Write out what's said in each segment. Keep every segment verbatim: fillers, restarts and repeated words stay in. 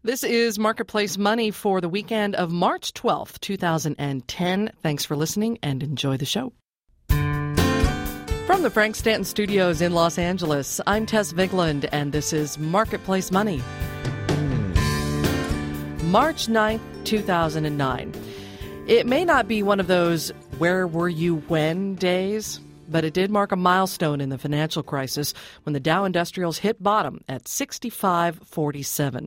This is Marketplace Money for the weekend of March twelfth, two thousand ten. Thanks for listening and enjoy the show. From the Frank Stanton Studios in Los Angeles, I'm Tess Vigland, and this is Marketplace Money. March ninth, two thousand nine. It may not be one of those where were you when days, but it did mark a milestone in the financial crisis when the Dow Industrials hit bottom at sixty-five forty-seven.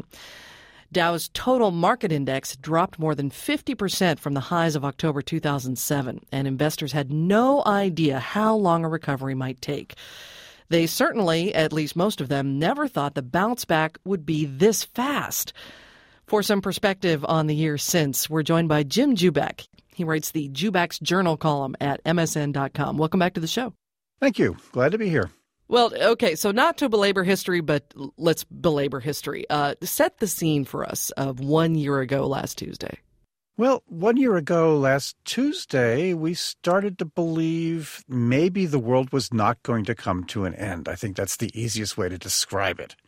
Dow's total market index dropped more than fifty percent from the highs of October two thousand seven, and investors had no idea how long a recovery might take. They certainly, at least most of them, never thought the bounce back would be this fast. For some perspective on the year since, we're joined by Jim Joubek. He writes the Joubek's Journal column at M S N dot com. Welcome back to the show. Thank you. Glad to be here. Well, okay, so not to belabor history, but let's belabor history. Uh, set the scene for us of one year ago last Tuesday. Well, one year ago last Tuesday, we started to believe maybe the world was not going to come to an end. I think that's the easiest way to describe it.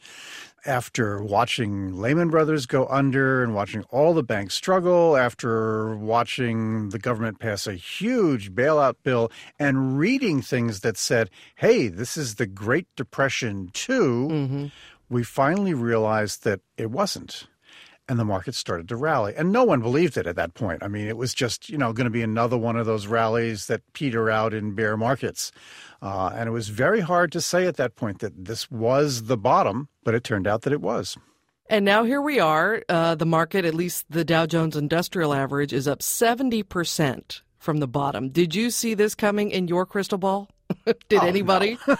After watching Lehman Brothers go under and watching all the banks struggle, after watching the government pass a huge bailout bill and reading things that said, hey, this is the Great Depression too, mm-hmm. we finally realized that it wasn't. And the market started to rally. And no one believed it at that point. I mean, it was just, you know, going to be another one of those rallies that peter out in bear markets. Uh, and it was very hard to say at that point that this was the bottom, but it turned out that it was. And now here we are. Uh, the market, at least the Dow Jones Industrial Average, is up seventy percent from the bottom. Did you see this coming in your crystal ball? Did oh, anybody? No.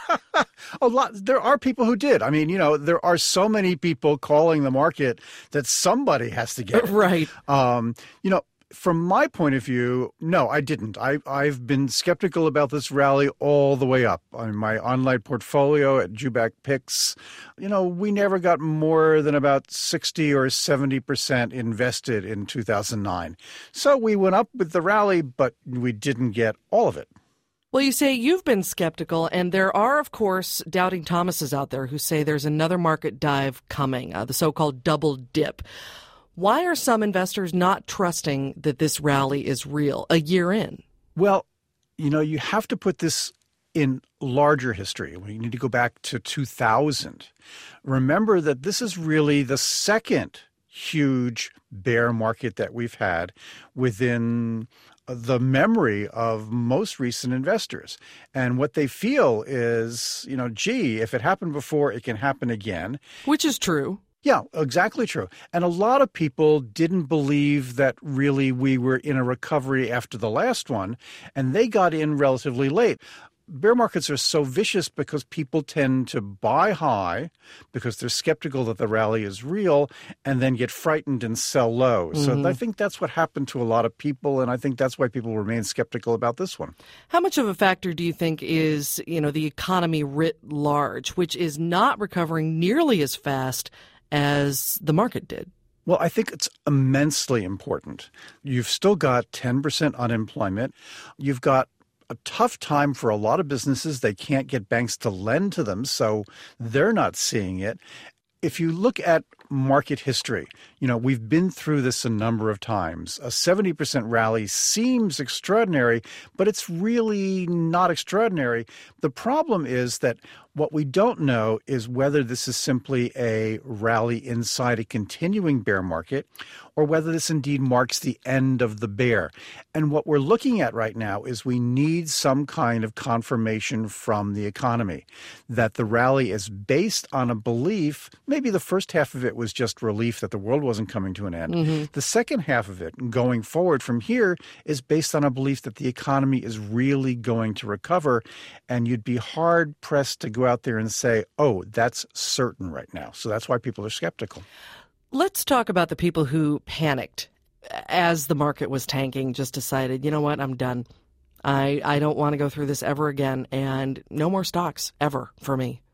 A lot. There are people who did. I mean, you know, there are so many people calling the market that somebody has to get it. Right. Um, you know, from my point of view, no, I didn't. I, I've been skeptical about this rally all the way up. On my online portfolio at Joubek Picks, you know, we never got more than about sixty or seventy percent invested in two thousand nine. So we went up with the rally, but we didn't get all of it. Well, you say you've been skeptical, and there are, of course, doubting Thomases out there who say there's another market dive coming, uh, the so-called double dip. Why are some investors not trusting that this rally is real a year in? Well, you know, you have to put this in larger history. We need to go back to two thousand. Remember that this is really the second huge bear market that we've had within the memory of most recent investors. And what they feel is, you know, gee, if it happened before, it can happen again. Which is true. Yeah, exactly true. And a lot of people didn't believe that really we were in a recovery after the last one, and they got in relatively late. Bear markets are so vicious because people tend to buy high because they're skeptical that the rally is real and then get frightened and sell low. Mm-hmm. So I think that's what happened to a lot of people, and I think that's why people remain skeptical about this one. How much of a factor do you think is, you know, the economy writ large, which is not recovering nearly as fast as the market did? Well, I think it's immensely important. You've still got ten percent unemployment. You've got a tough time for a lot of businesses. They can't get banks to lend to them, so they're not seeing it. If you look at market history, you know, we've been through this a number of times. A seventy percent rally seems extraordinary, but it's really not extraordinary. The problem is that what we don't know is whether this is simply a rally inside a continuing bear market or whether this indeed marks the end of the bear. And what we're looking at right now is we need some kind of confirmation from the economy that the rally is based on a belief. Maybe the first half of it was just relief that the world wasn't coming to an end. Mm-hmm. The second half of it, going forward from here, is based on a belief that the economy is really going to recover. And you'd be hard-pressed to go out there and say, oh, that's certain right now. So that's why people are skeptical. Let's talk about the people who panicked as the market was tanking, just decided, you know what, I'm done. I, I don't want to go through this ever again, and no more stocks ever for me.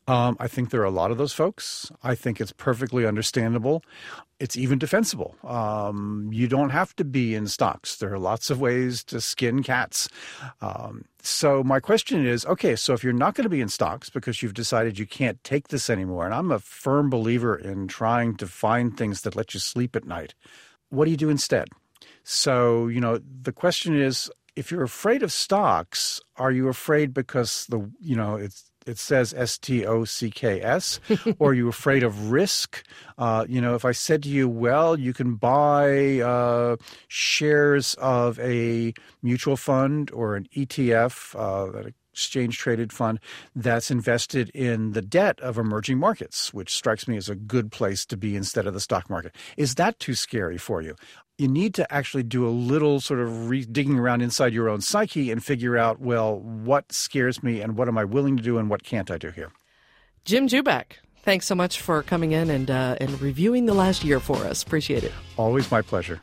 Um, I think there are a lot of those folks. I think it's perfectly understandable. It's even defensible. Um, you don't have to be in stocks. There are lots of ways to skin cats. Um, so my question is, okay, so if you're not going to be in stocks because you've decided you can't take this anymore, and I'm a firm believer in trying to find things that let you sleep at night, what do you do instead? So, you know, the question is, if you're afraid of stocks, are you afraid because the, you know, it's, it says S T O C K S, or are you afraid of risk? Uh, you know, if I said to you, well, you can buy uh, shares of a mutual fund or an E T F, uh, an exchange-traded fund that's invested in the debt of emerging markets, which strikes me as a good place to be instead of the stock market. Is that too scary for you? You need to actually do a little sort of re- digging around inside your own psyche and figure out, well, what scares me and what am I willing to do and what can't I do here? Jim Juback, thanks so much for coming in and, uh, and reviewing the last year for us. Appreciate it. Always my pleasure.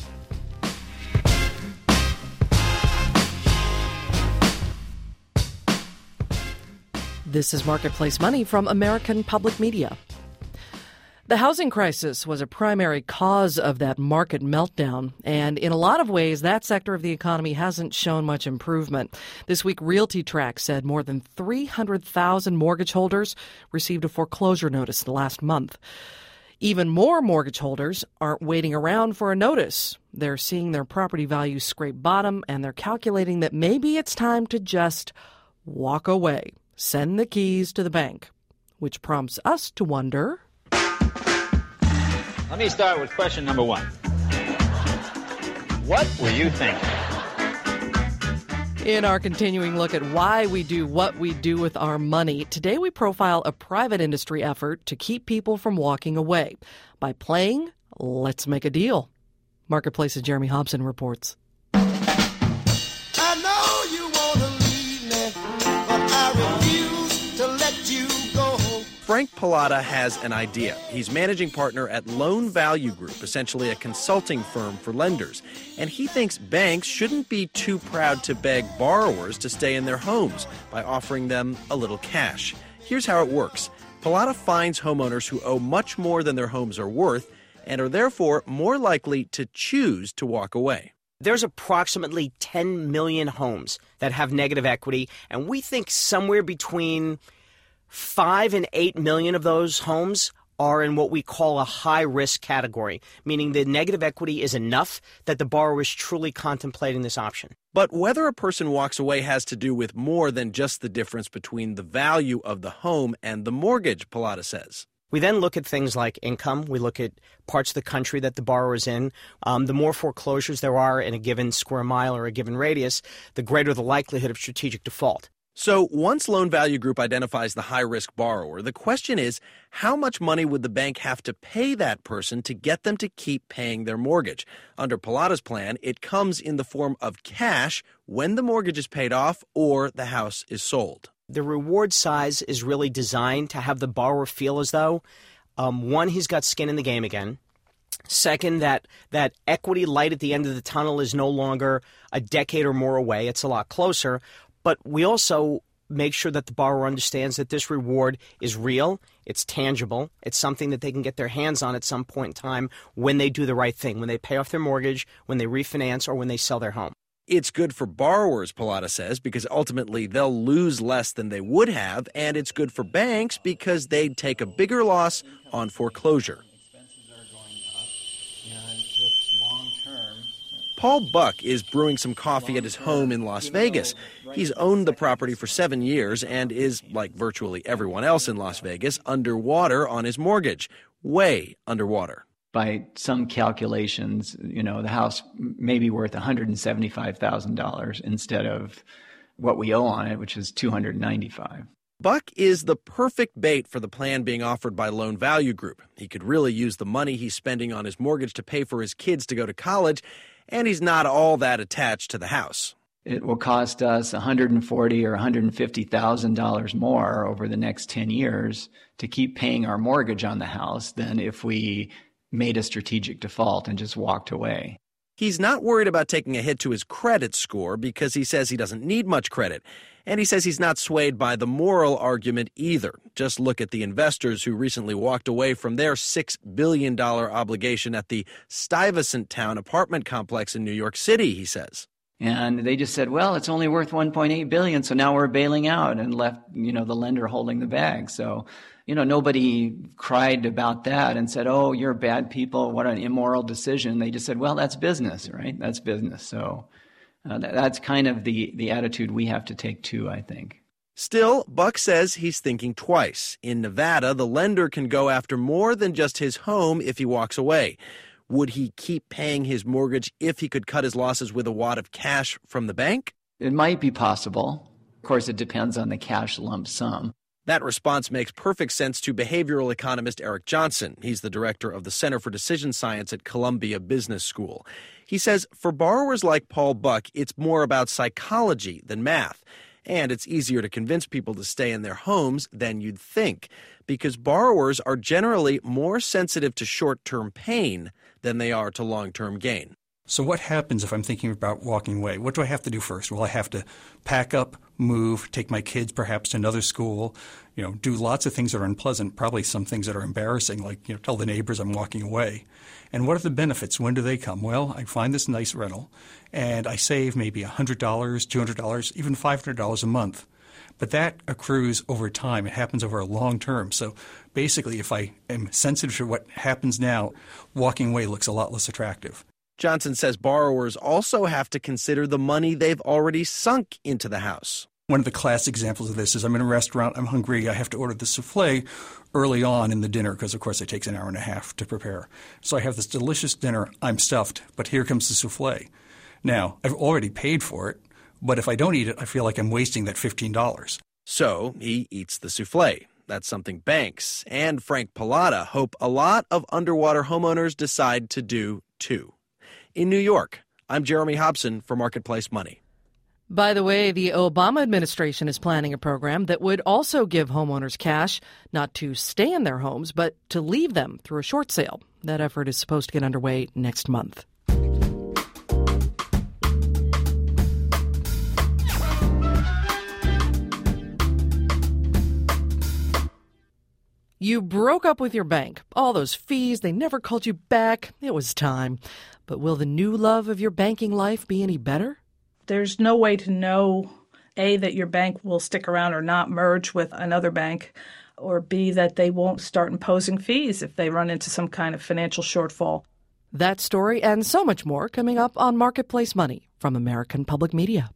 This is Marketplace Money from American Public Media. The housing crisis was a primary cause of that market meltdown, and in a lot of ways, that sector of the economy hasn't shown much improvement. This week, RealtyTrac said more than three hundred thousand mortgage holders received a foreclosure notice the last month. Even more mortgage holders aren't waiting around for a notice. They're seeing their property values scrape bottom, and they're calculating that maybe it's time to just walk away, send the keys to the bank, which prompts us to wonder... Let me start with question number one. What were you thinking? In our continuing look at why we do what we do with our money, today we profile a private industry effort to keep people from walking away by playing Let's Make a Deal. Marketplace's Jeremy Hobson reports. I know you want to leave me, but I refuse to let you go. Frank Pallotta has an idea. He's managing partner at Loan Value Group, essentially a consulting firm for lenders. And he thinks banks shouldn't be too proud to beg borrowers to stay in their homes by offering them a little cash. Here's how it works. Pallotta finds homeowners who owe much more than their homes are worth and are therefore more likely to choose to walk away. There's approximately ten million homes that have negative equity, and we think somewhere between Five and eight million of those homes are in what we call a high-risk category, meaning the negative equity is enough that the borrower is truly contemplating this option. But whether a person walks away has to do with more than just the difference between the value of the home and the mortgage, Pallotta says. We then look at things like income. We look at parts of the country that the borrower is in. Um, the more foreclosures there are in a given square mile or a given radius, the greater the likelihood of strategic default. So once Loan Value Group identifies the high-risk borrower, the question is, how much money would the bank have to pay that person to get them to keep paying their mortgage? Under Pallotta's plan, it comes in the form of cash when the mortgage is paid off or the house is sold. The reward size is really designed to have the borrower feel as though, um, one, he's got skin in the game again. Second, that that equity light at the end of the tunnel is no longer a decade or more away. It's a lot closer. But we also make sure that the borrower understands that this reward is real, it's tangible, it's something that they can get their hands on at some point in time when they do the right thing, when they pay off their mortgage, when they refinance, or when they sell their home. It's good for borrowers, Pallotta says, because ultimately they'll lose less than they would have, and it's good for banks because they'd take a bigger loss on foreclosure. Paul Buck is brewing some coffee at his home in Las Vegas. He's owned the property for seven years and is, like virtually everyone else in Las Vegas, underwater on his mortgage. Way underwater. By some calculations, you know, the house may be worth one hundred seventy-five thousand dollars instead of what we owe on it, which is two hundred ninety-five thousand dollars. Buck is the perfect bait for the plan being offered by Loan Value Group. He could really use the money he's spending on his mortgage to pay for his kids to go to college, and he's not all that attached to the house. It will cost us one hundred forty thousand dollars or one hundred fifty thousand dollars more over the next ten years to keep paying our mortgage on the house than if we made a strategic default and just walked away. He's not worried about taking a hit to his credit score because he says he doesn't need much credit. And he says he's not swayed by the moral argument either. Just look at the investors who recently walked away from their six billion dollars obligation at the Stuyvesant Town apartment complex in New York City, he says. And they just said, well, it's only worth one point eight billion dollars, so now we're bailing out, and left, you know, the lender holding the bag. So, you know, nobody cried about that and said, oh, you're bad people, what an immoral decision. They just said, well, that's business, right? That's business. So uh, that, that's kind of the, the attitude we have to take too, I think. Still, Buck says he's thinking twice. In Nevada, the lender can go after more than just his home if he walks away. Would he keep paying his mortgage if he could cut his losses with a wad of cash from the bank? It might be possible. Of course, it depends on the cash lump sum. That response makes perfect sense to behavioral economist Eric Johnson. He's the director of the Center for Decision Science at Columbia Business School. He says for borrowers like Paul Buck, it's more about psychology than math. And it's easier to convince people to stay in their homes than you'd think, because borrowers are generally more sensitive to short-term pain than they are to long-term gain. So what happens if I'm thinking about walking away? What do I have to do first? Well, I have to pack up, move, take my kids perhaps to another school, you know, do lots of things that are unpleasant, probably some things that are embarrassing, like, you know, tell the neighbors I'm walking away. And what are the benefits? When do they come? Well, I find this nice rental, and I save maybe one hundred dollars, two hundred dollars, even five hundred dollars a month. But that accrues over time. It happens over a long term. So basically, if I am sensitive to what happens now, walking away looks a lot less attractive. Johnson says borrowers also have to consider the money they've already sunk into the house. One of the classic examples of this is I'm in a restaurant, I'm hungry, I have to order the souffle early on in the dinner because, of course, it takes an hour and a half to prepare. So I have this delicious dinner, I'm stuffed, but here comes the souffle. Now, I've already paid for it, but if I don't eat it, I feel like I'm wasting that fifteen dollars. So he eats the souffle. That's something banks and Frank Pallotta hope a lot of underwater homeowners decide to do too. In New York, I'm Jeremy Hobson for Marketplace Money. By the way, the Obama administration is planning a program that would also give homeowners cash, not to stay in their homes, but to leave them through a short sale. That effort is supposed to get underway next month. You broke up with your bank. All those fees, they never called you back. It was time. But will the new love of your banking life be any better? There's no way to know, A, that your bank will stick around or not merge with another bank, or B, that they won't start imposing fees if they run into some kind of financial shortfall. That story and so much more coming up on Marketplace Money from American Public Media.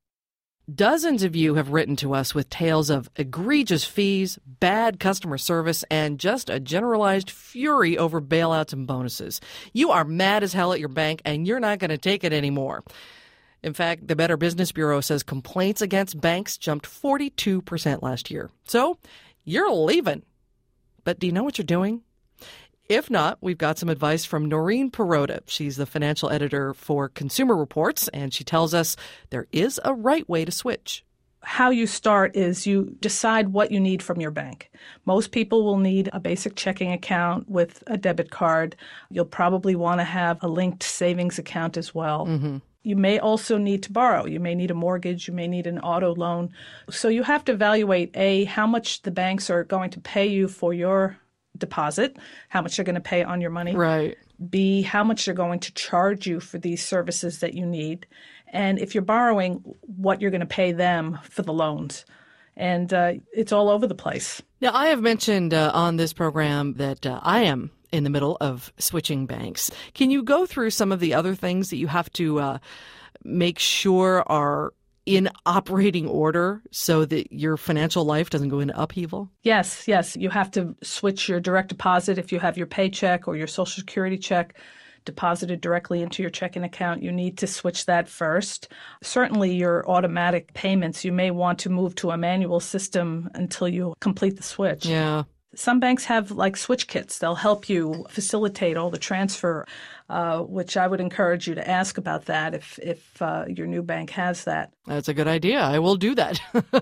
Dozens of you have written to us with tales of egregious fees, bad customer service, and just a generalized fury over bailouts and bonuses. You are mad as hell at your bank, and you're not going to take it anymore. In fact, the Better Business Bureau says complaints against banks jumped forty-two percent last year. So you're leaving. But do you know what you're doing? If not, we've got some advice from Noreen Perota. She's the financial editor for Consumer Reports, and she tells us there is a right way to switch. How you start is you decide what you need from your bank. Most people will need a basic checking account with a debit card. You'll probably want to have a linked savings account as well. Mm-hmm. You may also need to borrow. You may need a mortgage. You may need an auto loan. So you have to evaluate, A, how much the banks are going to pay you for your deposit, how much they're going to pay on your money. Right. B, how much they're going to charge you for these services that you need. And if you're borrowing, what you're going to pay them for the loans. And uh, it's all over the place. Now, I have mentioned uh, on this program that uh, I am in the middle of switching banks. Can you go through some of the other things that you have to uh, make sure are in operating order so that your financial life doesn't go into upheaval? Yes, yes. You have to switch your direct deposit if you have your paycheck or your Social Security check deposited directly into your checking account. You need to switch that first. Certainly your automatic payments, you may want to move to a manual system until you complete the switch. Yeah. Some banks have like switch kits. They'll help you facilitate all the transfer, uh, which I would encourage you to ask about that if, if uh, your new bank has that. That's a good idea. I will do that.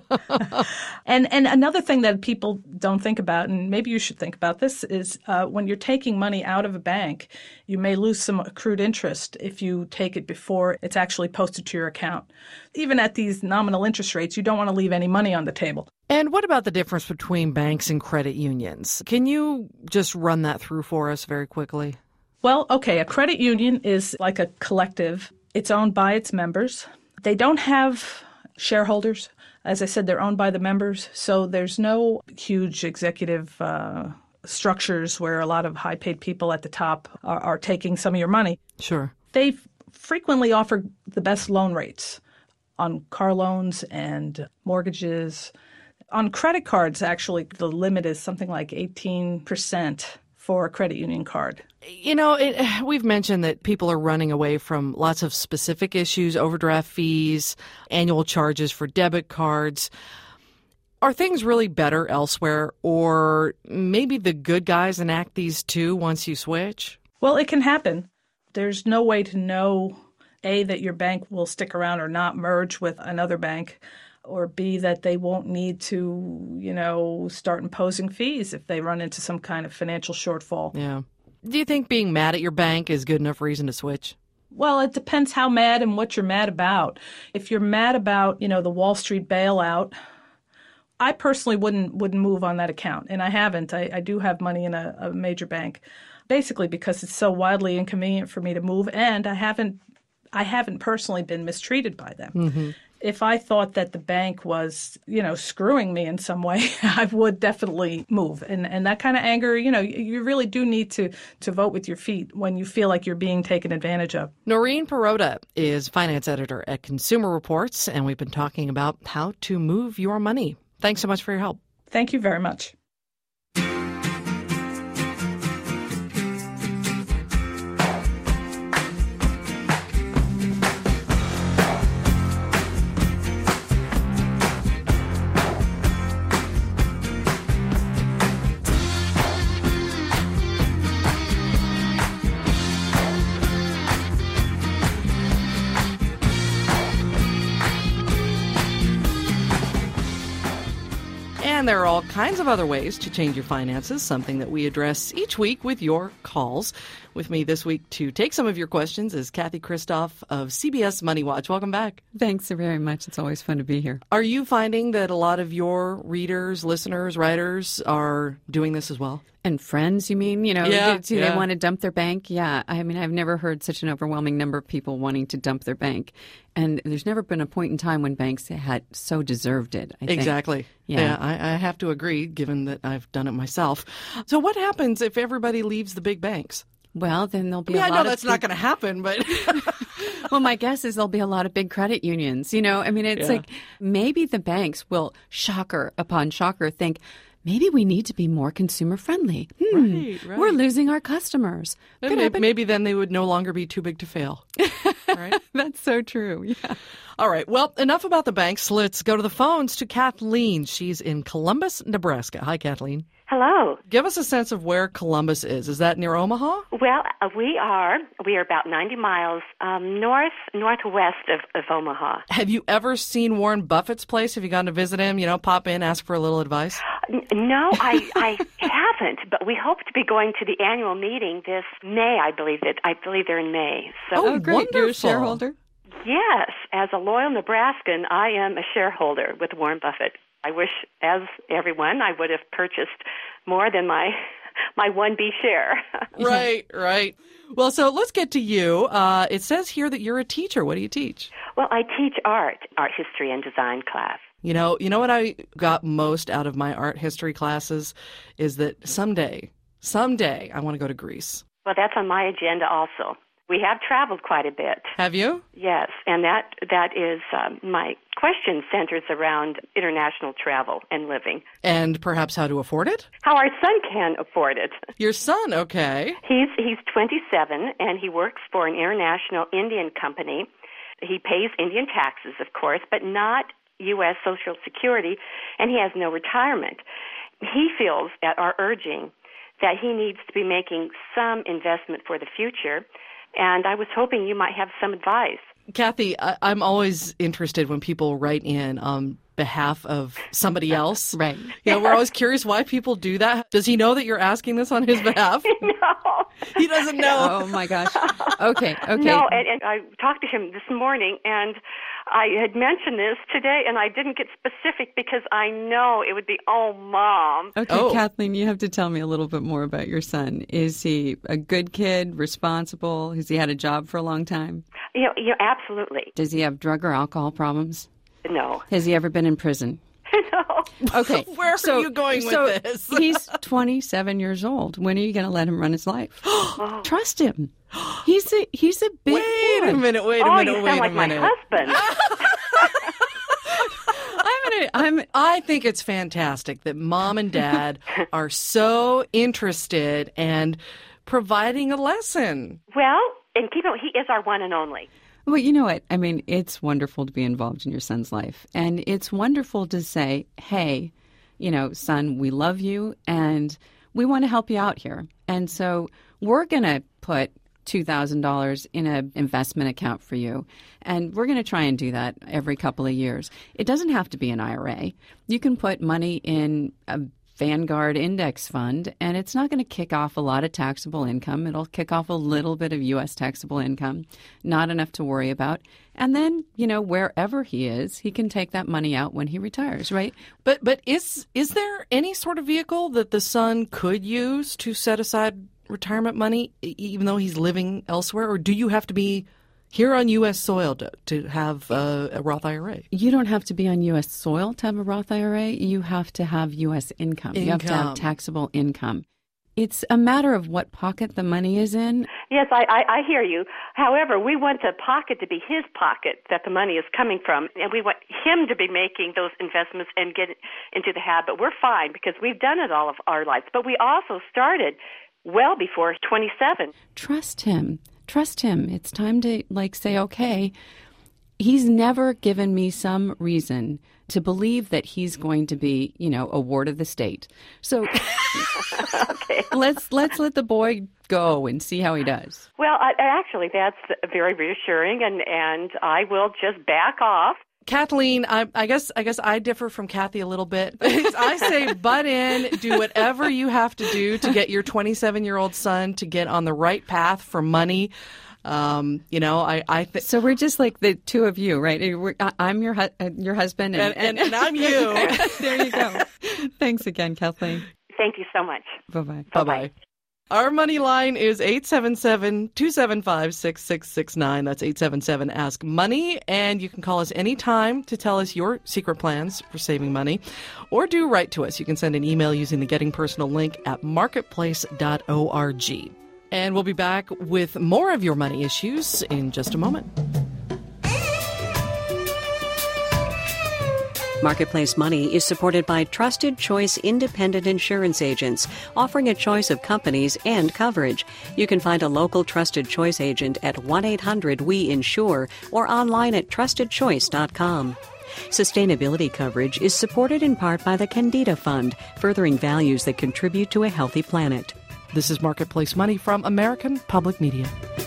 and and another thing that people don't think about, and maybe you should think about this, is uh, when you're taking money out of a bank, you may lose some accrued interest if you take it before it's actually posted to your account. Even at these nominal interest rates, you don't want to leave any money on the table. And what about the difference between banks and credit unions? Can you just run that through for us very quickly? Well, okay, a credit union is like a collective. It's owned by its members. They don't have shareholders. As I said, they're owned by the members, so there's no huge executive uh, structures where a lot of high-paid people at the top are, are taking some of your money. Sure. They frequently offer the best loan rates on car loans and mortgages. On credit cards, actually, the limit is something like eighteen percent for a credit union card. You know, it, we've mentioned that people are running away from lots of specific issues, overdraft fees, annual charges for debit cards. Are things really better elsewhere, or maybe the good guys enact these too once you switch? Well, it can happen. There's no way to know, A, that your bank will stick around or not merge with another bank, or B, that they won't need to, you know, start imposing fees if they run into some kind of financial shortfall. Yeah. Do you think being mad at your bank is good enough reason to switch? Well, it depends how mad and what you're mad about. If you're mad about, you know, the Wall Street bailout, I personally wouldn't wouldn't move on that account, and I haven't. I, I do have money in a, a major bank, basically because it's so wildly inconvenient for me to move, and I haven't I haven't personally been mistreated by them. Mm-hmm. If I thought that the bank was, you know, screwing me in some way, I would definitely move. And and that kind of anger, you know, you really do need to, to vote with your feet when you feel like you're being taken advantage of. Noreen Perrotta is finance editor at Consumer Reports, and we've been talking about how to move your money. Thanks so much for your help. Thank you very much. And there are all kinds of other ways to change your finances, something that we address each week with your calls. With me this week to take some of your questions is Kathy Kristoff of C B S Money Watch. Welcome back. Thanks so very much. It's always fun to be here. Are you finding that a lot of your readers, listeners, writers are doing this as well? And friends, you mean? You know, yeah, do yeah. they want to dump their bank? Yeah. I mean, I've never heard such an overwhelming number of people wanting to dump their bank. And there's never been a point in time when banks had so deserved it, I think. Exactly. Yeah, yeah I, I have to agree, given that I've done it myself. So what happens if everybody leaves the big banks? Well, then there'll be I mean, a lot I know of that's not going to happen, but... Well, my guess is there'll be a lot of big credit unions. You know, I mean, it's yeah. like maybe the banks will, shocker upon shocker, think, maybe we need to be more consumer friendly. Hmm, right, right. We're losing our customers. Maybe, maybe then they would no longer be too big to fail. Right? That's so true. Yeah. All right. Well, enough about the banks. Let's go to the phones to Kathleen. She's in Columbus, Nebraska. Hi, Kathleen. Hello. Give us a sense of where Columbus is. Is that near Omaha? Well, uh, we are we are about ninety miles um, north northwest of, of Omaha. Have you ever seen Warren Buffett's place? Have you gone to visit him? You know, pop in, ask for a little advice? N- no, I, I haven't. But we hope to be going to the annual meeting this May. I believe it. I believe they're in May. So, oh, great! Wonderful. You're a shareholder? Yes, as a loyal Nebraskan, I am a shareholder with Warren Buffett. I wish, as everyone, I would have purchased more than my my one B share. Right, right. Well, so let's get to you. Uh, it says here that you're a teacher. What do you teach? Well, I teach art, art history and design class. You know, you know what I got most out of my art history classes is that someday, someday I want to go to Greece. Well, that's on my agenda also. We have traveled quite a bit. Have you? Yes, and that that is um, my question centers around international travel and living. And perhaps how to afford it? How our son can afford it. Your son, okay. He's he's twenty-seven, and he works for an international Indian company. He pays Indian taxes, of course, but not U S Social Security, and he has no retirement. he feels, at our urging, that he needs to be making some investment for the future. And I was hoping you might have some advice. Kathy, I- I'm always interested when people write in on behalf of somebody else. Right. You know, we're always curious why people do that. Does he know that you're asking this on his behalf? No. He doesn't know. Oh, my gosh. Okay, okay. No, and, and I talked to him this morning, and I had mentioned this today, and I didn't get specific because I know it would be, oh, Mom. Okay, Oh. Kathleen, you have to tell me a little bit more about your son. Is he a good kid, responsible? Has he had a job for a long time? You know, you know, absolutely. Does he have drug or alcohol problems? No. Has he ever been in prison? No. Okay. Where so, are you going with so this? He's twenty-seven years old. When are you going to let him run his life? Trust him. He's a he's a big Wait boy. a minute, wait a oh, minute, you wait sound a like my minute. husband. I'm gonna, I'm I think it's fantastic that Mom and Dad are so interested and providing a lesson. Well, and keep it, he is our one and only. Well, you know what? I mean, it's wonderful to be involved in your son's life. And it's wonderful to say, hey, you know, son, we love you and we want to help you out here. And so we're going to put two thousand dollars in an investment account for you. And we're going to try and do that every couple of years. It doesn't have to be an I R A. You can put money in a Vanguard index fund, and it's not going to kick off a lot of taxable income. It'll kick off a little bit of U S taxable income, not enough to worry about. And then, you know, wherever he is, he can take that money out when he retires, right? But but is is there any sort of vehicle that the son could use to set aside retirement money, e- even though he's living elsewhere? Or do you have to be here on U S soil to, to have uh, a Roth I R A? You don't have to be on U S soil to have a Roth I R A. You have to have U S income. Income. You have to have taxable income. It's a matter of what pocket the money is in. Yes, I, I, I hear you. However, we want the pocket to be his pocket that the money is coming from, and we want him to be making those investments and get into the habit. We're fine because we've done it all of our lives. But we also started well before twenty-seven. Trust him. Trust him. It's time to, like, say, okay, he's never given me some reason to believe that he's going to be, you know, a ward of the state. So Okay. let's let's let the boy go and see how he does. Well, I, actually, that's very reassuring, and, and I will just back off. Kathleen, I, I guess I guess I differ from Kathy a little bit. I say butt in, do whatever you have to do to get your twenty-seven-year-old son to get on the right path for money. Um, you know, I, I think So we're just like the two of you, right? We're, I- I'm your hu- uh, your husband, and, And- and- and I'm you. There you go. Thanks again, Kathleen. Thank you so much. Bye-bye. Bye-bye. Our money line is eight seven seven, two seven five, six six six nine. That's eight seven seven, ask money. And you can call us anytime to tell us your secret plans for saving money. Or do write to us. You can send an email using the Getting Personal link at marketplace dot org. And we'll be back with more of your money issues in just a moment. Marketplace Money is supported by Trusted Choice Independent Insurance Agents, offering a choice of companies and coverage. You can find a local Trusted Choice agent at one eight hundred W E insure or online at trusted choice dot com. Sustainability coverage is supported in part by the Candida Fund, furthering values that contribute to a healthy planet. This is Marketplace Money from American Public Media.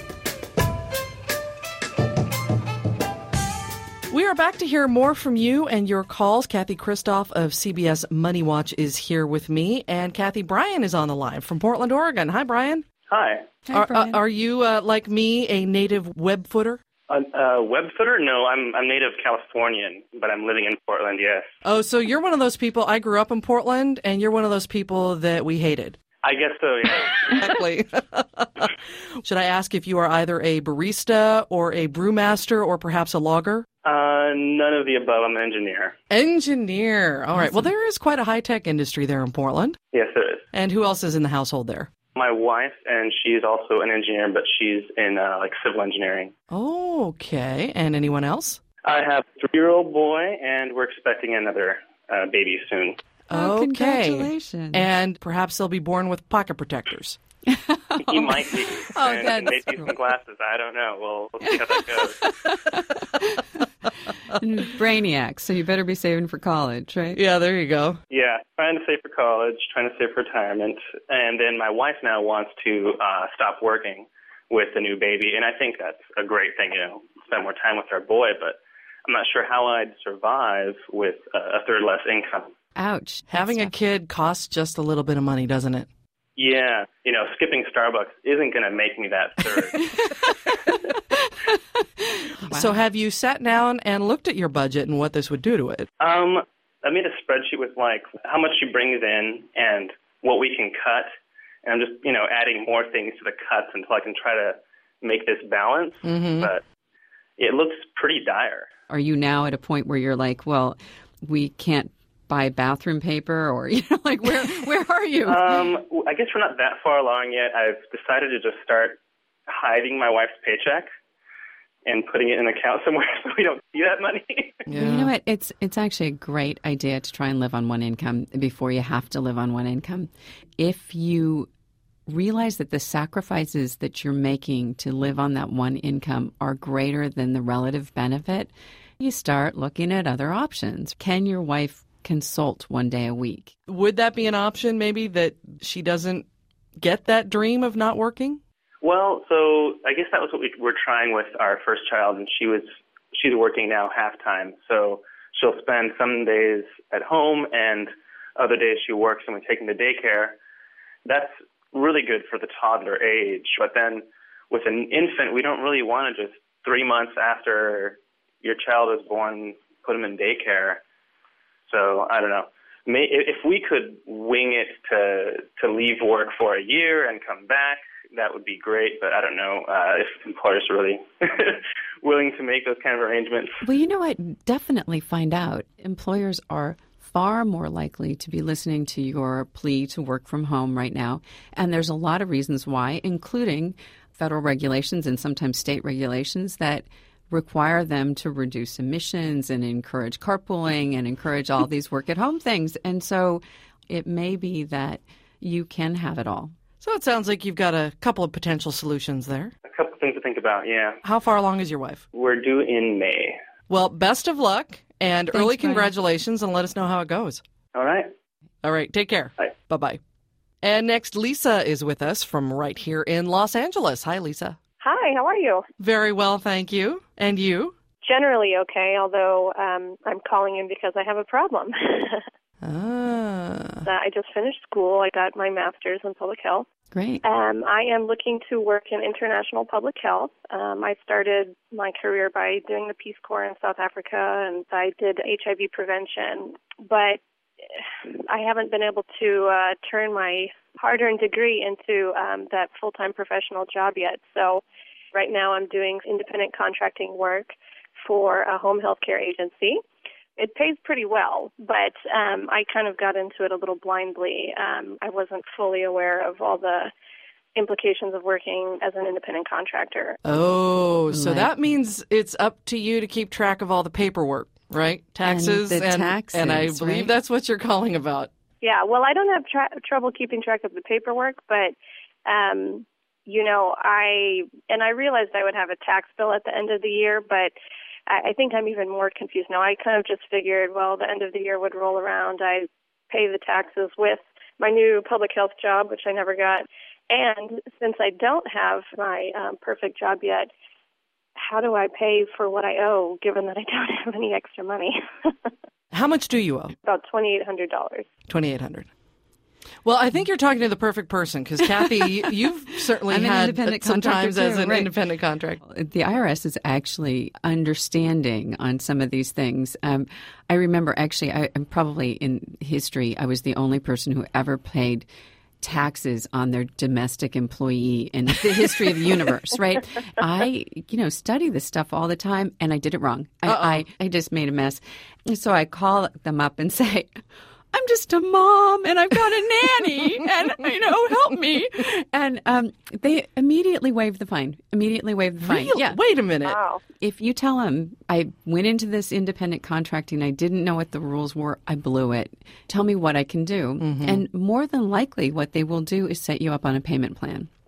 We are back to hear more from you and your calls. Kathy Kristoff of C B S Money Watch is here with me, and Kathy Bryan is on the line from Portland, Oregon. Hi, Brian. Hi. Hi, Are, uh, Brian. are you, uh, like me, a native web footer? Uh, uh, web footer? No, I'm I'm native Californian, but I'm living in Portland, yes. Oh, so you're one of those people. I grew up in Portland, and you're one of those people that we hated. I guess so, yeah. Exactly. Should I ask if you are either a barista or a brewmaster or perhaps a logger? Uh, none of the above. I'm an engineer. Engineer. All right. Well, there is quite a high-tech industry there in Portland. Yes, there is. And who else is in the household there? My wife, and she's also an engineer, but she's in uh, like civil engineering. Oh, okay. And anyone else? I have a three-year-old boy, and we're expecting another uh, baby soon. Oh, okay. congratulations. And perhaps they'll be born with pocket protectors. He might be. Oh, and that's maybe cool. some glasses. I don't know. We'll, we'll see how that goes. Brainiac, so you better be saving for college, right? Yeah, there you go. Yeah, trying to save for college, trying to save for retirement. And then my wife now wants to uh, stop working with the new baby, and I think that's a great thing, you know, spend more time with our boy, but I'm not sure how I'd survive with a third less income. Ouch. Having a kid costs just a little bit of money, doesn't it? Yeah, you know, skipping Starbucks isn't going to make me that third. Wow. So have you sat down and looked at your budget and what this would do to it? Um, I made a spreadsheet with, like, how much she brings in and what we can cut. And I'm just, you know, adding more things to the cuts until I can try to make this balance. Mm-hmm. But it looks pretty dire. Are you now at a point where you're like, well, we can't buy bathroom paper, or, you know, like, where where are you? um, I guess we're not that far along yet. I've decided to just start hiding my wife's paycheck and putting it in an account somewhere so we don't see that money. Yeah. You know what? It's it's actually a great idea to try and live on one income before you have to live on one income. If you realize that the sacrifices that you're making to live on that one income are greater than the relative benefit, you start looking at other options. Can your wife consult one day a week? Would that be an option, maybe, that she doesn't get that dream of not working? Well, so I guess that was what we were trying with our first child, and she was she's working now half-time. So she'll spend some days at home, and other days she works, and we take them to daycare. That's really good for the toddler age. But then with an infant, we don't really want to just three months after your child is born put them in daycare. So I don't know. May, if we could wing it to to leave work for a year and come back, that would be great. But I don't know uh, if employers are really willing to make those kind of arrangements. Well, you know what? Definitely find out. Employers are far more likely to be listening to your plea to work from home right now. And there's a lot of reasons why, including federal regulations and sometimes state regulations that require them to reduce emissions and encourage carpooling and encourage all these work-at-home things. And so it may be that you can have it all. So it sounds like you've got a couple of potential solutions there. A couple things to think about, yeah. How far along is your wife? We're due in May. Well, best of luck and Thanks, early Brian. congratulations, and let us know how it goes. All right. All right, take care. Bye. Bye-bye. And next, Lisa is with us from right here in Los Angeles. Hi, Lisa. Hi, how are you? Very well, thank you. And you? Generally okay, although um, I'm calling in because I have a problem. ah. I just finished school. I got my master's in public health. Great. Um, I am looking to work in international public health. Um, I started my career by doing the Peace Corps in South Africa, and I did H I V prevention. But I haven't been able to uh, turn my hard-earned degree into um, that full-time professional job yet. So right now I'm doing independent contracting work for a home health care agency. It pays pretty well, but um, I kind of got into it a little blindly. Um, I wasn't fully aware of all the implications of working as an independent contractor. Oh, so Right. that means it's up to you to keep track of all the paperwork, right? Taxes. And the and, taxes, and I believe right? that's what you're calling about. Yeah, well, I don't have tra- trouble keeping track of the paperwork, but, um, you know, I, and I realized I would have a tax bill at the end of the year, but I, I think I'm even more confused now. I kind of just figured, well, the end of the year would roll around. I pay the taxes with my new public health job, which I never got. And since I don't have my um, perfect job yet, how do I pay for what I owe, given that I don't have any extra money? How much do you owe? About twenty-eight hundred dollars. twenty-eight hundred dollars. Well, I think you're talking to the perfect person because, Kathy, you've certainly I'm an had independent some contractor times as too, an right. independent contractor. The I R S is actually understanding on some of these things. Um, I remember actually, I, I'm probably in history, I was the only person who ever paid taxes on their domestic employee in the history of the universe, right? I, you know, study this stuff all the time, and I did it wrong. I, I, I just made a mess. And so I call them up and say, I'm just a mom and I've got a nanny and, you know, help me. And um, they immediately waive the fine, immediately waive the fine. Really? Yeah. Wait a minute. Wow. If you tell them I went into this independent contracting, I didn't know what the rules were, I blew it. Tell me what I can do. Mm-hmm. And more than likely what they will do is set you up on a payment plan.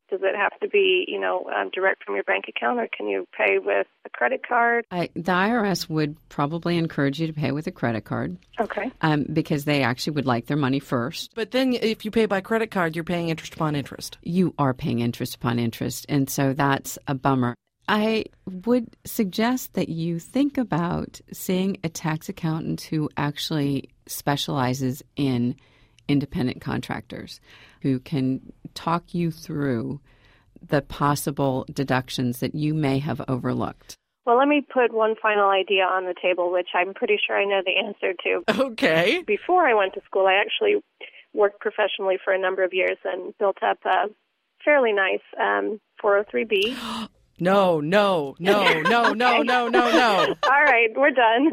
Does it have to be, you know, um, direct from your bank account, or can you pay with a credit card? I, the I R S would probably encourage you to pay with a credit card. Okay. Um, because they actually would like their money first. But then if you pay by credit card, you're paying interest upon interest. You are paying interest upon interest, and so that's a bummer. I would suggest that you think about seeing a tax accountant who actually specializes in independent contractors, who can talk you through the possible deductions that you may have overlooked. Well, let me put one final idea on the table, which I'm pretty sure I know the answer to. Okay. Before I went to school, I actually worked professionally for a number of years and built up a fairly nice um, four oh three B. No, no, no, no, no, no, no, no. All right, we're done.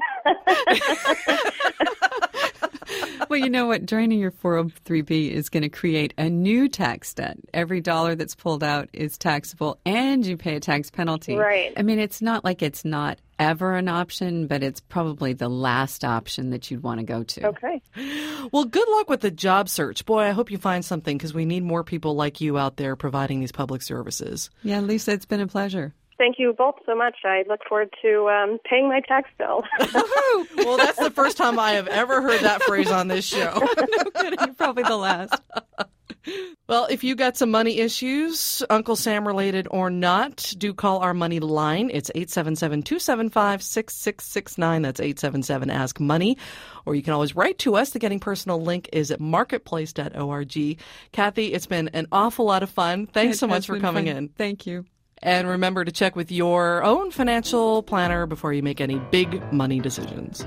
Well, you know what? Draining your four oh three B is going to create a new tax debt. Every dollar that's pulled out is taxable, and you pay a tax penalty. Right. I mean, it's not like it's not ever an option, but it's probably the last option that you'd want to go to. Okay. Well, good luck with the job search. Boy, I hope you find something, because we need more people like you out there providing these public services. Yeah, Lisa, it's been a pleasure. Thank you both so much. I look forward to um, paying my tax bill. Well, that's the first time I have ever heard that phrase on this show. No kidding. Probably the last. Well, if you got some money issues, Uncle Sam related or not, do call our money line. It's eight seven seven, two seven five, six six six nine. That's eight seven seven, ask money. Or you can always write to us. The Getting Personal link is at marketplace dot org. Kathy, it's been an awful lot of fun. Thanks It so much has for been coming fun. in. Thank you. And remember to check with your own financial planner before you make any big money decisions.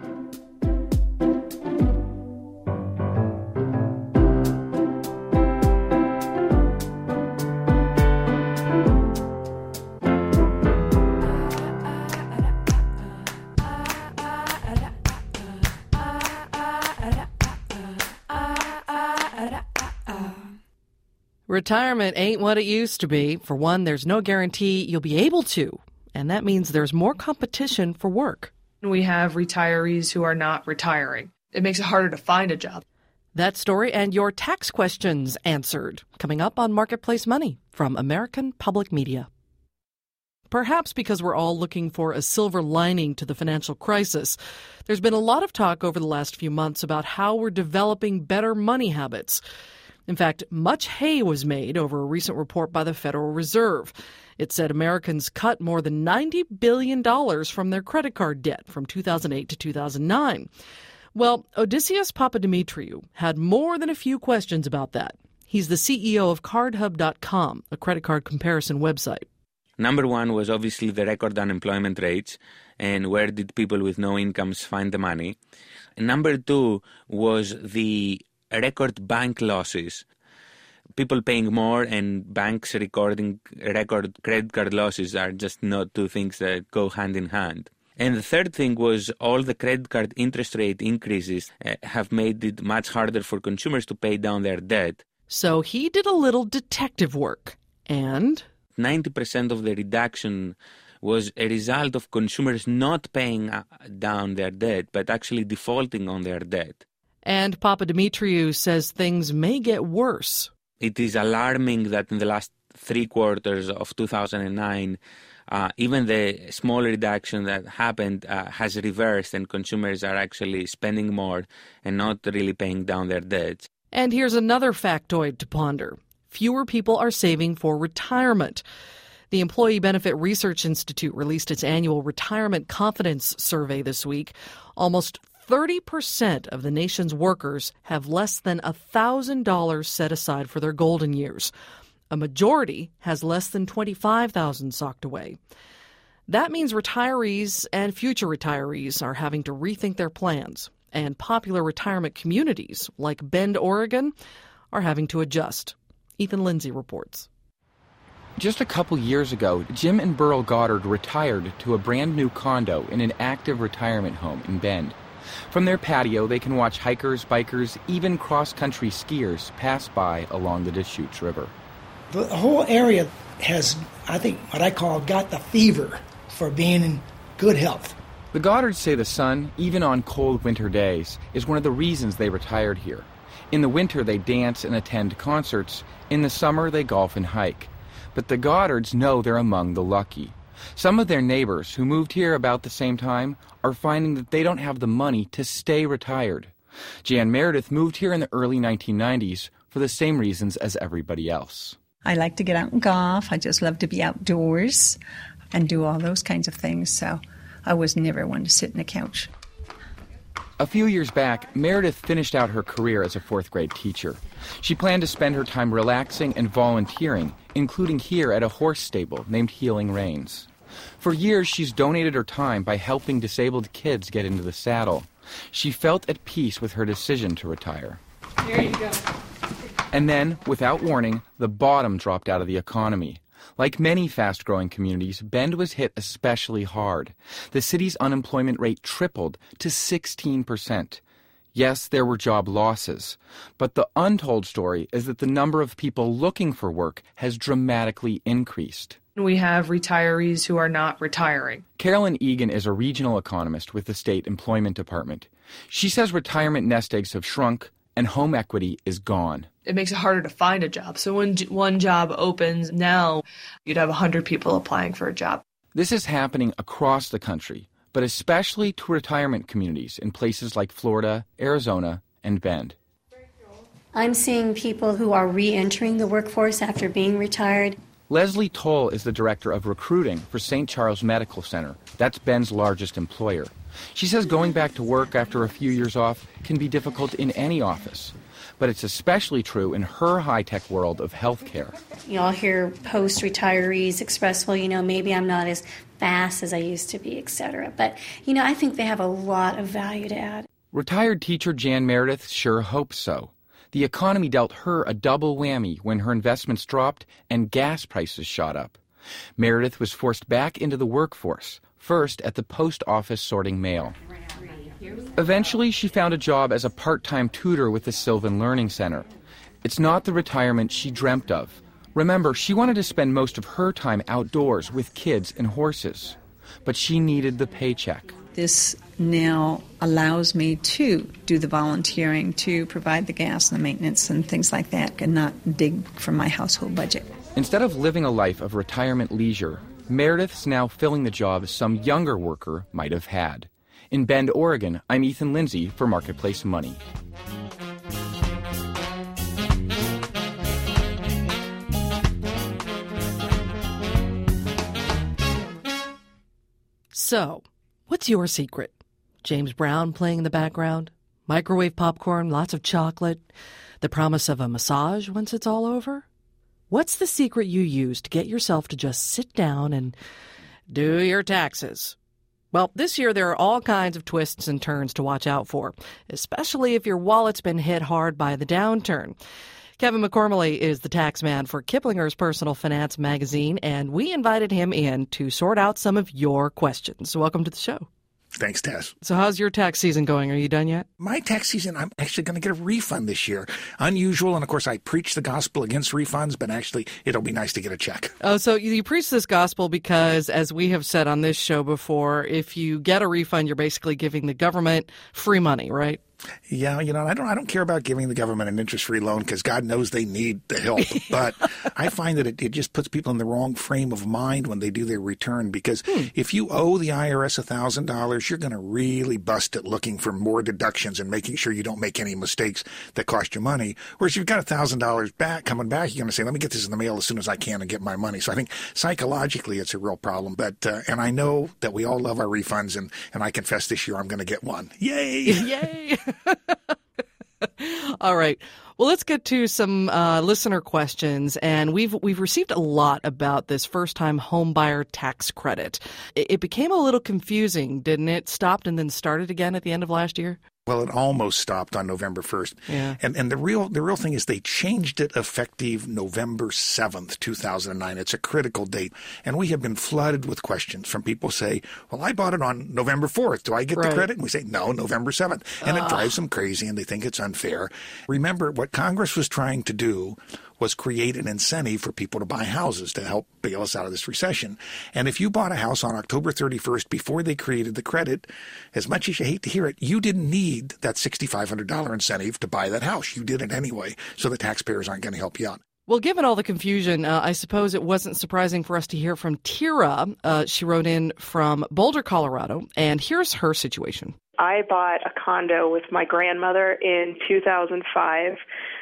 Retirement ain't what it used to be. For one, there's no guarantee you'll be able to, and that means there's more competition for work. We have retirees who are not retiring. It makes it harder to find a job. That story and your tax questions answered, coming up on Marketplace Money from American Public Media. Perhaps because we're all looking for a silver lining to the financial crisis, there's been a lot of talk over the last few months about how we're developing better money habits. In fact, much hay was made over a recent report by the Federal Reserve. It said Americans cut more than ninety billion dollars from their credit card debt from two thousand eight to two thousand nine. Well, Odysseus Papadimitriou had more than a few questions about that. He's the C E O of card hub dot com, a credit card comparison website. Number one was obviously the record unemployment rates and where did people with no incomes find the money. And number two was the record bank losses. People paying more and banks recording record credit card losses are just not two things that go hand in hand. And the third thing was all the credit card interest rate increases uh, have made it much harder for consumers to pay down their debt. So he did a little detective work, and ninety percent of the reduction was a result of consumers not paying down their debt, but actually defaulting on their debt. And Papadimitriou says things may get worse. It is alarming that in the last three quarters of two thousand nine, uh, even the small reduction that happened uh, has reversed and consumers are actually spending more and not really paying down their debts. And here's another factoid to ponder. Fewer people are saving for retirement. The Employee Benefit Research Institute released its annual Retirement Confidence Survey this week. Almost thirty percent of the nation's workers have less than one thousand dollars set aside for their golden years. A majority has less than twenty-five thousand dollars socked away. That means retirees and future retirees are having to rethink their plans, and popular retirement communities like Bend, Oregon, are having to adjust. Ethan Lindsay reports. Just a couple years ago, Jim and Burl Goddard retired to a brand new condo in an active retirement home in Bend. From their patio, they can watch hikers, bikers, even cross-country skiers pass by along the Deschutes River. The whole area has, I think, what I call got the fever for being in good health. The Goddards say the sun, even on cold winter days, is one of the reasons they retired here. In the winter, they dance and attend concerts. In the summer, they golf and hike. But the Goddards know they're among the lucky. Some of their neighbors who moved here about the same time are finding that they don't have the money to stay retired. Jan Meredith moved here in the early nineteen nineties for the same reasons as everybody else. I like to get out and golf. I just love to be outdoors and do all those kinds of things. So I was never one to sit on a couch. A few years back, Meredith finished out her career as a fourth grade teacher. She planned to spend her time relaxing and volunteering, including here at a horse stable named Healing Reins. For years, she's donated her time by helping disabled kids get into the saddle. She felt at peace with her decision to retire. There you go. And then, without warning, the bottom dropped out of the economy. Like many fast-growing communities, Bend was hit especially hard. The city's unemployment rate tripled to sixteen percent. Yes, there were job losses, but the untold story is that the number of people looking for work has dramatically increased. We have retirees who are not retiring. Carolyn Egan is a regional economist with the State Employment Department. She says retirement nest eggs have shrunk and home equity is gone. It makes it harder to find a job. So when one job opens now, you'd have one hundred people applying for a job. This is happening across the country, but especially to retirement communities in places like Florida, Arizona, and Bend. I'm seeing people who are re-entering the workforce after being retired. Leslie Toll is the director of recruiting for Saint Charles Medical Center. That's Bend's largest employer. She says going back to work after a few years off can be difficult in any office, but it's especially true in her high-tech world of healthcare. You all hear post-retirees express, well, you know, maybe I'm not as fast as I used to be, et cetera. But, you know, I think they have a lot of value to add. Retired teacher Jan Meredith sure hopes so. The economy dealt her a double whammy when her investments dropped and gas prices shot up. Meredith was forced back into the workforce, first at the post office sorting mail. Eventually, she found a job as a part-time tutor with the Sylvan Learning Center. It's not the retirement she dreamt of. Remember, she wanted to spend most of her time outdoors with kids and horses. But she needed the paycheck. This now allows me to do the volunteering, to provide the gas and the maintenance and things like that, and not dig from my household budget. Instead of living a life of retirement leisure, Meredith's now filling the job some younger worker might have had. In Bend, Oregon, I'm Ethan Lindsay for Marketplace Money. So, what's your secret? James Brown playing in the background? Microwave popcorn, lots of chocolate? The promise of a massage once it's all over? What's the secret you use to get yourself to just sit down and do your taxes? Well, this year there are all kinds of twists and turns to watch out for, especially if your wallet's been hit hard by the downturn. Kevin McCormley is the tax man for Kiplinger's Personal Finance magazine, and we invited him in to sort out some of your questions. Welcome to the show. Thanks, Tess. So how's your tax season going? Are you done yet? My tax season, I'm actually going to get a refund this year. Unusual, and of course I preach the gospel against refunds, but actually it'll be nice to get a check. Oh, so you preach this gospel because, as we have said on this show before, if you get a refund, you're basically giving the government free money, right? Yeah, you know, I don't I don't care about giving the government an interest-free loan because God knows they need the help. But I find that it, it just puts people in the wrong frame of mind when they do their return because hmm. if you owe the I R S one thousand dollars, you're going to really bust it looking for more deductions and making sure you don't make any mistakes that cost you money. Whereas if you've got one thousand dollars back coming back, you're going to say, let me get this in the mail as soon as I can and get my money. So I think psychologically it's a real problem. But uh, and I know that we all love our refunds, and, and I confess this year I'm going to get one. Yay! Yay! All right. Well, let's get to some uh, listener questions, and we've we've received a lot about this first-time home buyer tax credit. It, it became a little confusing, didn't it? Stopped and then started again at the end of last year? Well, it almost stopped on November first. Yeah. And and the real the real thing is they changed it effective November seventh, two thousand nine. It's a critical date. And we have been flooded with questions from people say, well, I bought it on November fourth. Do I get right. the credit? And we say, no, November seventh. And uh. it drives them crazy and they think it's unfair. Remember, what Congress was trying to do was create an incentive for people to buy houses to help bail us out of this recession. And if you bought a house on October thirty-first before they created the credit, as much as you hate to hear it, you didn't need that six thousand five hundred dollars incentive to buy that house. You did it anyway, so the taxpayers aren't going to help you out. Well, given all the confusion, uh, I suppose it wasn't surprising for us to hear from Tira. Uh, she wrote in from Boulder, Colorado, and here's her situation. I bought a condo with my grandmother in two thousand five.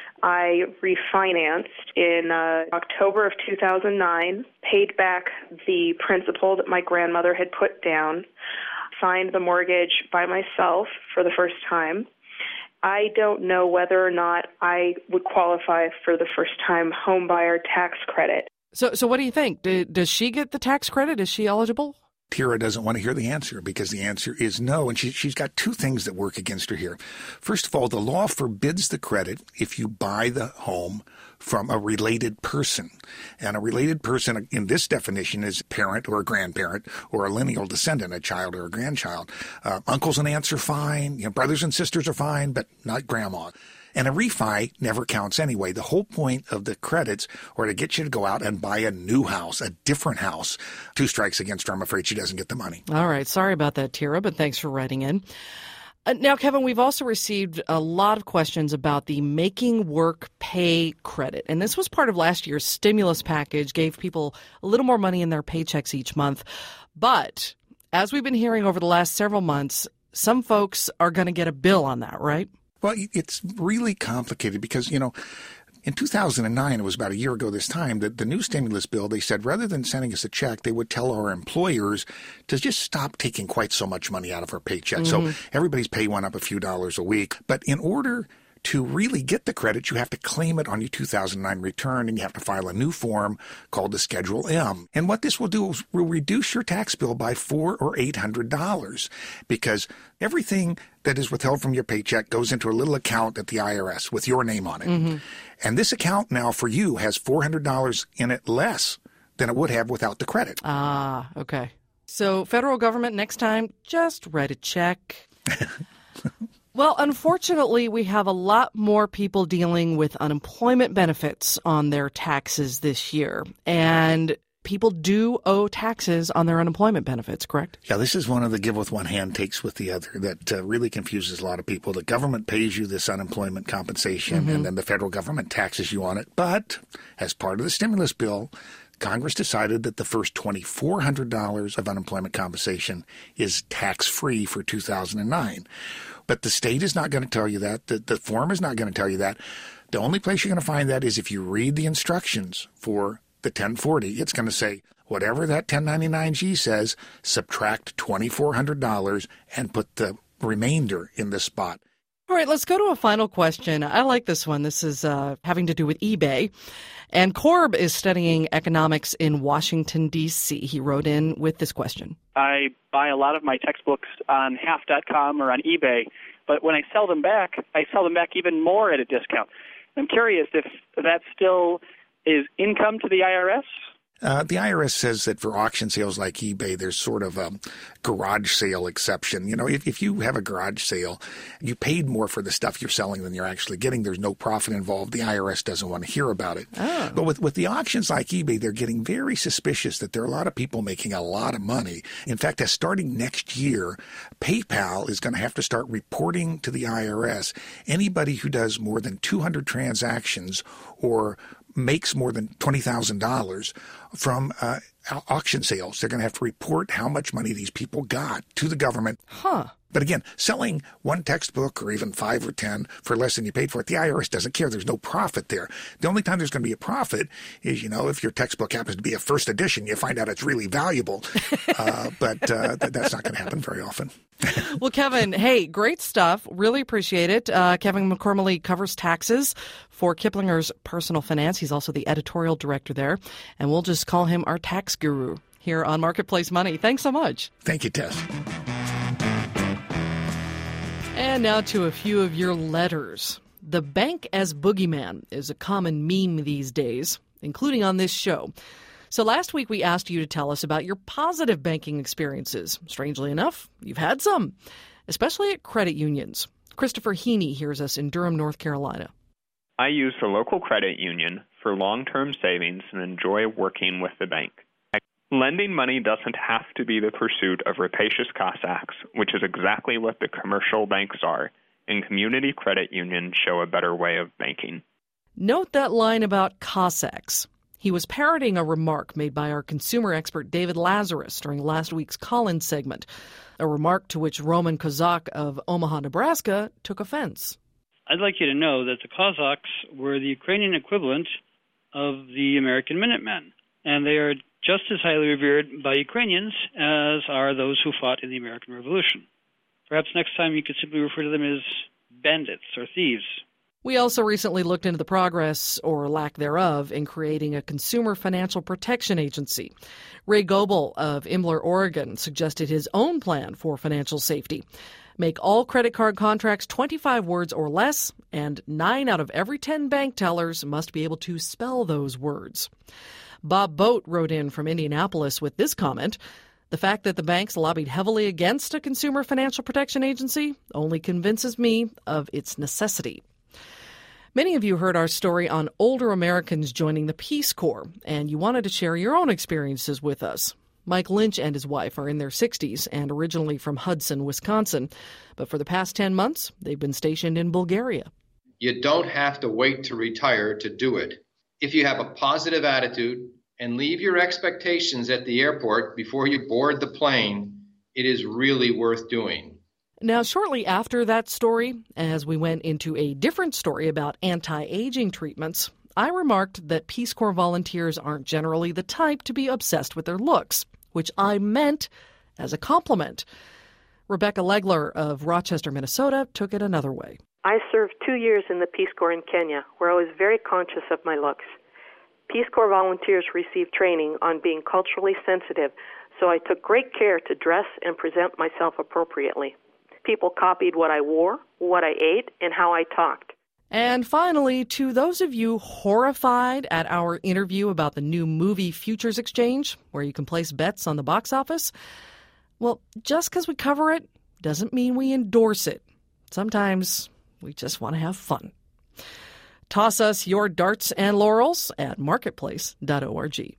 I refinanced in uh, October of two thousand nine, paid back the principal that my grandmother had put down, signed the mortgage by myself for the first time. I don't know whether or not I would qualify for the first-time homebuyer tax credit. So, so what do you think? Do, does she get the tax credit? Is she eligible? Tira doesn't want to hear the answer because the answer is no, and she, she's got two things that work against her here. First of all, the law forbids the credit if you buy the home from a related person. And a related person in this definition is a parent or a grandparent or a lineal descendant, a child or a grandchild. Uh, uncles and aunts are fine. You know, brothers and sisters are fine, but not grandma. And a refi never counts anyway. The whole point of the credits are to get you to go out and buy a new house, a different house. Two strikes against her. I'm afraid she doesn't get the money. All right. Sorry about that, Tira, but thanks for writing in. Uh, now, Kevin, we've also received a lot of questions about the Making Work Pay credit. And this was part of last year's stimulus package, gave people a little more money in their paychecks each month. But as we've been hearing over the last several months, some folks are going to get a bill on that, right? Well, it's really complicated because, you know, in two thousand nine, it was about a year ago this time, that the new stimulus bill, they said rather than sending us a check, they would tell our employers to just stop taking quite so much money out of our paycheck. Mm-hmm. So everybody's pay went up a few dollars a week. But in order to really get the credit, you have to claim it on your two thousand nine return, and you have to file a new form called the Schedule M. And what this will do is will reduce your tax bill by four or eight hundred dollars, because everything that is withheld from your paycheck goes into a little account at the I R S with your name on it. Mm-hmm. And this account now for you has four hundred dollars in it less than it would have without the credit. Ah, okay. So federal government, next time, just write a check. Well, unfortunately, we have a lot more people dealing with unemployment benefits on their taxes this year. And people do owe taxes on their unemployment benefits, correct? Yeah, this is one of the give with one hand, takes with the other that uh, really confuses a lot of people. The government pays you this unemployment compensation, mm-hmm. and then the federal government taxes you on it. But as part of the stimulus bill, Congress decided that the first two thousand four hundred dollars of unemployment compensation is tax-free for two thousand nine. But the state is not going to tell you that. The, the form is not going to tell you that. The only place you're going to find that is if you read the instructions for the ten forty. It's going to say, whatever that ten ninety-nine G says, subtract two thousand four hundred dollars and put the remainder in the spot. All right, let's go to a final question. I like this one. This is uh, having to do with eBay. And Corb is studying economics in Washington, D C. He wrote in with this question. I buy a lot of my textbooks on half dot com or on eBay, but when I sell them back, I sell them back even more at a discount. I'm curious if that still is income to the I R S? Uh, the I R S says that for auction sales like eBay, there's sort of a garage sale exception. You know, if, if you have a garage sale, you paid more for the stuff you're selling than you're actually getting. There's no profit involved. The I R S doesn't want to hear about it. Oh. But with, with the auctions like eBay, they're getting very suspicious that there are a lot of people making a lot of money. In fact, as starting next year, PayPal is going to have to start reporting to the I R S anybody who does more than two hundred transactions or makes more than twenty thousand dollars from uh, auction sales. They're going to have to report how much money these people got to the government. Huh. But again, selling one textbook or even five or ten for less than you paid for it, the I R S doesn't care. There's no profit there. The only time there's going to be a profit is, you know, if your textbook happens to be a first edition, you find out it's really valuable. uh, but uh, th- that's not going to happen very often. Well, Kevin, hey, great stuff. Really appreciate it. Uh, Kevin McCormally covers taxes for Kiplinger's Personal Finance. He's also the editorial director there. And we'll just call him our tax guru here on Marketplace Money. Thanks so much. Thank you, Tess. And now to a few of your letters. The bank as boogeyman is a common meme these days, including on this show. So last week we asked you to tell us about your positive banking experiences. Strangely enough, you've had some, especially at credit unions. Christopher Heaney hears us in Durham, North Carolina. I used a local credit union for long-term savings and enjoy working with the bank. Lending money doesn't have to be the pursuit of rapacious Cossacks, which is exactly what the commercial banks are, and community credit unions show a better way of banking. Note that line about Cossacks. He was parroting a remark made by our consumer expert David Lazarus during last week's Collins segment, a remark to which Roman Kozak of Omaha, Nebraska, took offense. I'd like you to know that the Cossacks were the Ukrainian equivalent of the American Minutemen, and they are just as highly revered by Ukrainians as are those who fought in the American Revolution. Perhaps next time you could simply refer to them as bandits or thieves. We also recently looked into the progress, or lack thereof, in creating a consumer financial protection agency. Ray Goebel of Imler, Oregon, suggested his own plan for financial safety. Make all credit card contracts twenty-five words or less, and nine out of every ten bank tellers must be able to spell those words. Bob Boat wrote in from Indianapolis with this comment: the fact that the banks lobbied heavily against a consumer financial protection agency only convinces me of its necessity. Many of you heard our story on older Americans joining the Peace Corps, and you wanted to share your own experiences with us. Mike Lynch and his wife are in their sixties and originally from Hudson, Wisconsin. But for the past ten months, they've been stationed in Bulgaria. You don't have to wait to retire to do it. If you have a positive attitude and leave your expectations at the airport before you board the plane, it is really worth doing. Now, shortly after that story, as we went into a different story about anti-aging treatments, I remarked that Peace Corps volunteers aren't generally the type to be obsessed with their looks, which I meant as a compliment. Rebecca Legler of Rochester, Minnesota, took it another way. I served two years in the Peace Corps in Kenya, where I was very conscious of my looks. Peace Corps volunteers receive training on being culturally sensitive, so I took great care to dress and present myself appropriately. People copied what I wore, what I ate, and how I talked. And finally, to those of you horrified at our interview about the new movie Futures Exchange, where you can place bets on the box office, well, just because we cover it doesn't mean we endorse it. Sometimes we just want to have fun. Toss us your darts and laurels at marketplace dot org.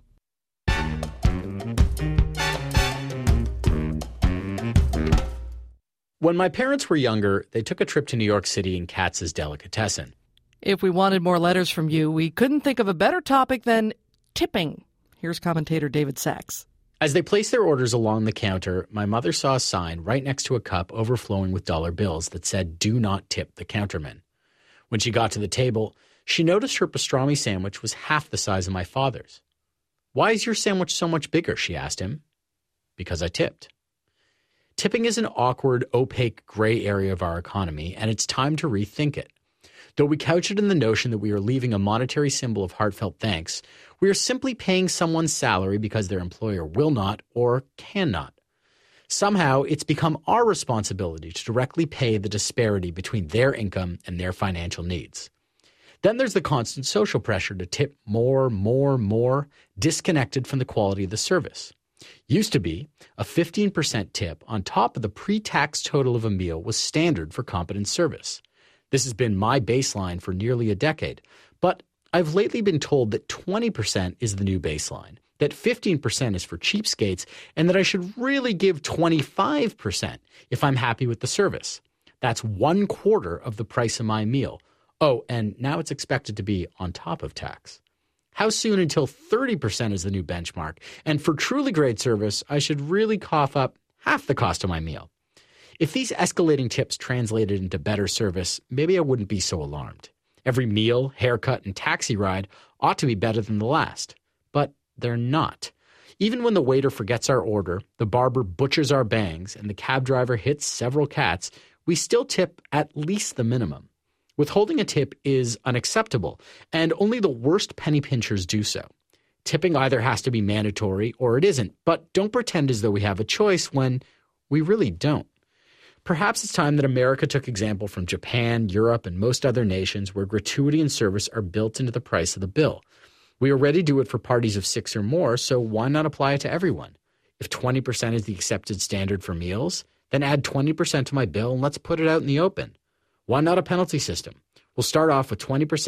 When my parents were younger, they took a trip to New York City in Katz's Delicatessen. If we wanted more letters from you, we couldn't think of a better topic than tipping. Here's commentator David Sachs. As they placed their orders along the counter, my mother saw a sign right next to a cup overflowing with dollar bills that said, "Do not tip the counterman." When she got to the table, she noticed her pastrami sandwich was half the size of my father's. "Why is your sandwich so much bigger?" she asked him. "Because I tipped." Tipping is an awkward, opaque, gray area of our economy, and it's time to rethink it. Though we couch it in the notion that we are leaving a monetary symbol of heartfelt thanks, we are simply paying someone's salary because their employer will not or cannot. Somehow, it's become our responsibility to directly pay the disparity between their income and their financial needs. Then there's the constant social pressure to tip more, more, more, disconnected from the quality of the service. Used to be, a fifteen percent tip on top of the pre-tax total of a meal was standard for competent service. This has been my baseline for nearly a decade, but I've lately been told that twenty percent is the new baseline, that fifteen percent is for cheapskates, and that I should really give twenty-five percent if I'm happy with the service. That's one quarter of the price of my meal. Oh, and now it's expected to be on top of tax. How soon until thirty percent is the new benchmark? And for truly great service, I should really cough up half the cost of my meal. If these escalating tips translated into better service, maybe I wouldn't be so alarmed. Every meal, haircut, and taxi ride ought to be better than the last. But they're not. Even when the waiter forgets our order, the barber butchers our bangs, and the cab driver hits several cats, we still tip at least the minimum. Withholding a tip is unacceptable, and only the worst penny pinchers do so. Tipping either has to be mandatory or it isn't, but don't pretend as though we have a choice when we really don't. Perhaps it's time that America took example from Japan, Europe, and most other nations where gratuity and service are built into the price of the bill. We already do it for parties of six or more, so why not apply it to everyone? If twenty percent is the accepted standard for meals, then add twenty percent to my bill and let's put it out in the open. Why not a penalty system? We'll start off with twenty percent,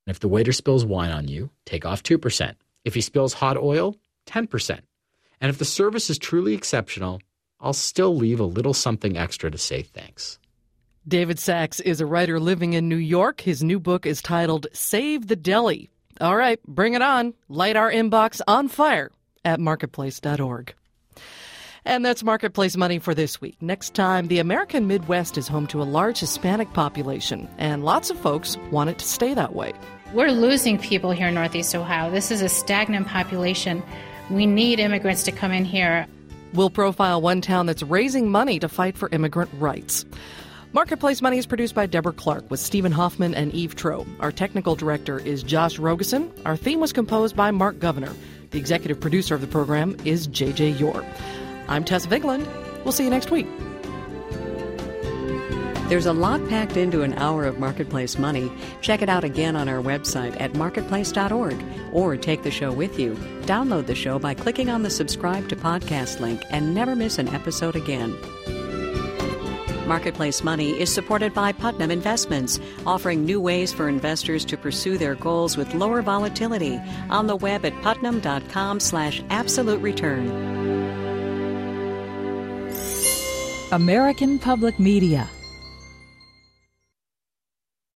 If the waiter spills wine on you, take off two percent. If he spills hot oil, ten percent. And if the service is truly exceptional, I'll still leave a little something extra to say thanks. David Sachs is a writer living in New York. His new book is titled Save the Deli. All right, bring it on. Light our inbox on fire at marketplace dot org. And that's Marketplace Money for this week. Next time, the American Midwest is home to a large Hispanic population, and lots of folks want it to stay that way. We're losing people here in Northeast Ohio. This is a stagnant population. We need immigrants to come in here. We'll profile one town that's raising money to fight for immigrant rights. Marketplace Money is produced by Deborah Clark with Stephen Hoffman and Eve Troe. Our technical director is Josh Rogeson. Our theme was composed by Mark Governor. The executive producer of the program is J J Yore. I'm Tess Vigland. We'll see you next week. There's a lot packed into an hour of Marketplace Money. Check it out again on our website at marketplace dot org or take the show with you. Download the show by clicking on the subscribe to podcast link and never miss an episode again. Marketplace Money is supported by Putnam Investments, offering new ways for investors to pursue their goals with lower volatility on the web at putnam dot com slash absolute return. American Public Media